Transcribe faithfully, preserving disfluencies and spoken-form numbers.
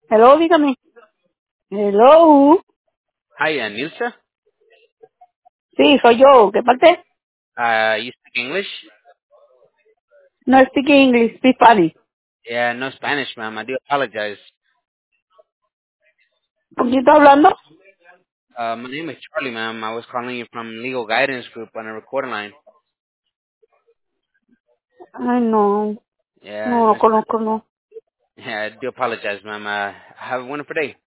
Hello, dígame. Hello. Hi, uh, Nilsa. Sí, soy yo. ¿Qué parte? Uh, you speak English? No speak English, speak Spanish. Yeah, no Spanish, ma'am. I do apologize. ¿Con quién está hablando? Uh, my name is Charlie, ma'am. I was calling you from Legal Guidance Group on a recording line. Ay, no. Yeah, No no, lo conozco, no. yeah, I do apologize, ma'am. Uh, have a wonderful day.